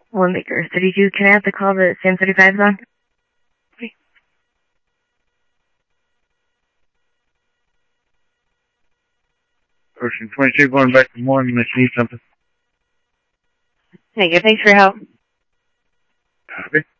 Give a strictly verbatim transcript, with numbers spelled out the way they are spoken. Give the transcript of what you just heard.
One Baker thirty-two. Can I have the call that Sam thirty-five is on? Okay. Ocean twenty-two going back to morning unless you need something. Thank you. Thanks for your help. Copy.